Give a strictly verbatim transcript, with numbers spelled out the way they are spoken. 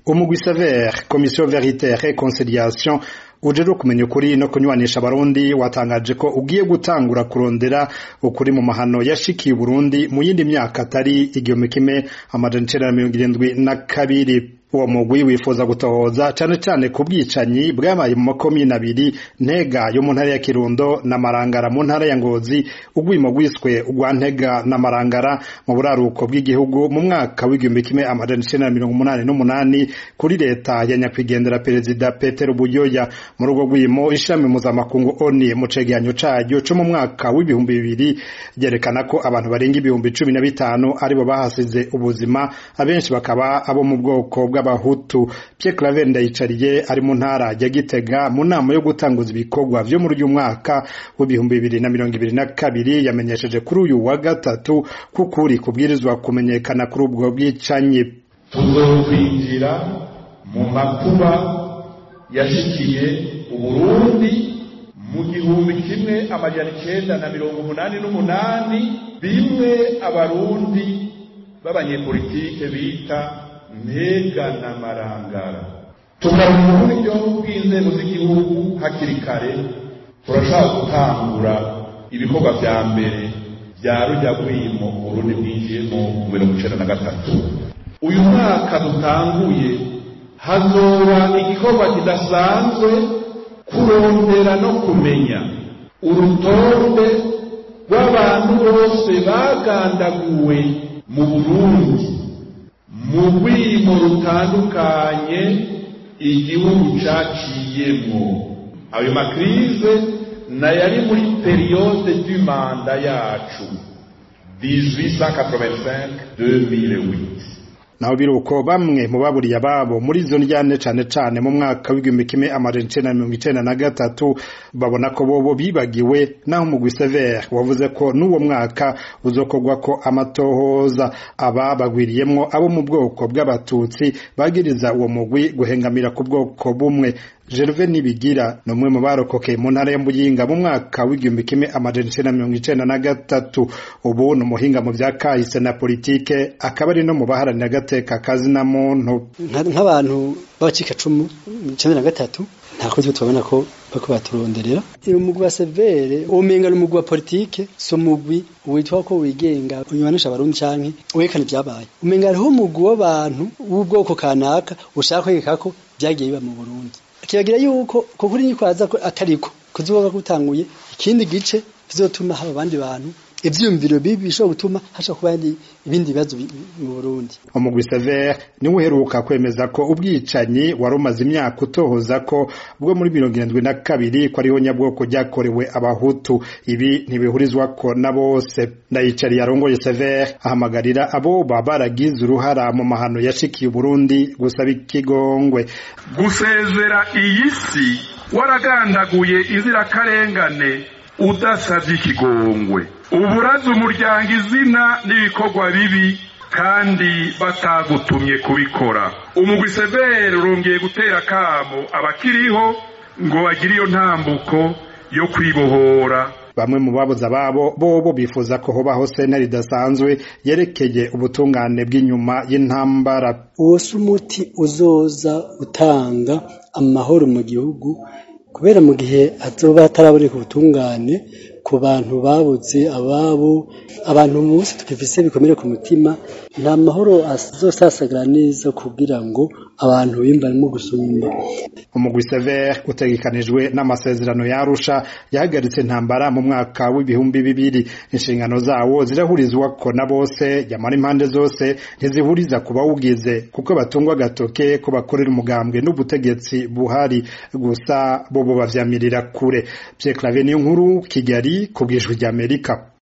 umugwi Sévère Commission Vérité Réconciliation ujejwe kumenya ukuri no kunywanisha abarundi watangaje ko ugiye gutangura kurondera ukuri mu mahano yashikiye Burundi mu yindi myaka atari igihumbi kimwe amajana icenda na mirongo irindwi na kabiri. Uwo mugwi wifuza gutohoza cane cane ku bwicanyi bwabaye mu makomine abiri Ntega yo mu ntara ya Kirundo na Marangara mu ntara ya Ngozi, ugwimo gwiswe ugwa Ntega na Marangara mu buraruko bw'igihugu mu mwaka w'igihumbi kimwe amajana icenda na mirongo umunani n'umunani kuri leta ya nyakwigendera Perezida Petero Buyoya. Muri urwo gwimo ishami mpuzamakungu O N U mu cegeranyo caryo co mu mwaka w'ibihumbi bibiri ryerekana ko abantu barenga ibihumbi cumi na bitanu aribo bahasize ubuzima, abenshi bakaba abo mu bwoko bw'abahutu. Pierre Claver Ndayicariye ari mu ntara ya Gitega mu nama yo gutanguza ibikorwa vyo muri uyu mwaka w'ibihumbi bibiri na mirongo ibiri na kabiri yamenyesheje kuri uyu wa gatatu kukuri kubwirizwa kumenyekana kuri ubwo bwicanyi. Tuzokwinjira mu makuba yashikiye Uburundi mu gihumbi kimwe amajana icenda na mirongo umunani n'umunani, bimwe abarundi b'abanyepolitike bita Ntega na Marangara. Tukaruka uburyo bw'inzego z'igihugu hakiri kare turashaka gutangura ibikorwa vya mbere vya rujya gwimo Burundi bwinjiyemo mu mirongo icenda na gatatu. Uyu mwaka dutanguye hazoba igikorwa kidasanzwe kurondera no kumenya urutonde rw'abantu bose bagandaguwe mu Burundi mu rwimo rutandukanye igihugu caciyemwo. Ayo makrize na yari muri periode du manda yacu dix-huit cent quatre-vingt-cinq à deux mille huit. Naho biruko bamwe mu baburiye ababo muri izo njyane cane cane mu mwaka w'igihumbi kimwe amajana icenda na mirongo icenda na gatatu babona ko bobo bibagiwe, naho umugwi Sévère wavuze ko n'uwo mwaka uzokorwa ko amatohoza. Aba bagwiriyemwo abo mu bwoko bw'abatutsi bagiriza uwo mugwi guhengamira ku bwoko bumwe. Gervais Nibigira no mwe mu barokokeye mu ntara ya Muyinga mu mwaka w'igihumbi kimwe amajana icenda na mirongo icenda na gatatu. Ubu no muhinga mu vya kahise na politike, akaba ari no mu baharanira agateka kazi na muntu. Nk'abantu b'abacika cumu icenda na gatatu ntako tyo tubona ko bako baturonderera. Umugwi wa Sévère umenga n'umugwi wa politike, so mugwi witwa ko wigenga unywanisha abarundi canke wekana ibyabaye. Umenga ariho umugwi w'abantu w'ubwoko kanaka ushaka kwegeka ko byagiye biba mu Burundi. Kibagira yuko ko kuri nyikwaza ko atariko kuzoba gutanguye ikindi gice bizotuma haba abandi bantu ivyumviro bibi bishobora gutuma hasha kuba ibindi bibazo mu Burundi. Umugwi Sévère ni uheruka kwemeza ko ubwicanyi warumaze imyaka utohoza ko bwo muri mirongo irindwi na kabiri ko ariho nyabwoko ryakorewe abahutu. Ibi ntibihurizwa ko na bose. Ndayicariye arongoye Sévère ahamagarira abo babaragize uruhara mu mahano yashikiye Burundi gusaba ikigongwe. Gusezera iyi si waragandaguye inzirakarengane udasavye ikigongwe, uburaza umuryango izina n'ibikorwa bibi kandi batagutumye kubikora. Umugwi Sévère urongeye gutera kamo abakiriho ngo bagire iyo ntambuko yo kwibohora. Bamwe mu babuza babo bobo bifuza ko hobaho sentare idasanzwe yerekeye ubutungane bw'inyuma y'intambara. Uwo sumuti uzoza utanga amahoro mu gihugu, kubera mu gihe azoba ataraboneka ubutungane ku bantu babuze ababo, abantu munsi tukifise bikomere ku mutima, nta mahoro azosasagara neza kugira ngo abantu bimbarimo gusumba. Umugwi Sévère utegekanijwe n'amasezerano ya Arusha yahagaritse intambara mu mwaka w'ibihumbi bibiri. Inshingano zawo zirahurizwa ko na bose, yamara impande zose ntizihuriza kuba ugize kuko batungwa gatoke ko bakorera umugambwe n'ubutegetsi buhari gusa bobo bavyamirira kure. Pierre Claver Niyonkuru, Kigali, kubw'Ijwi ry'Amerika.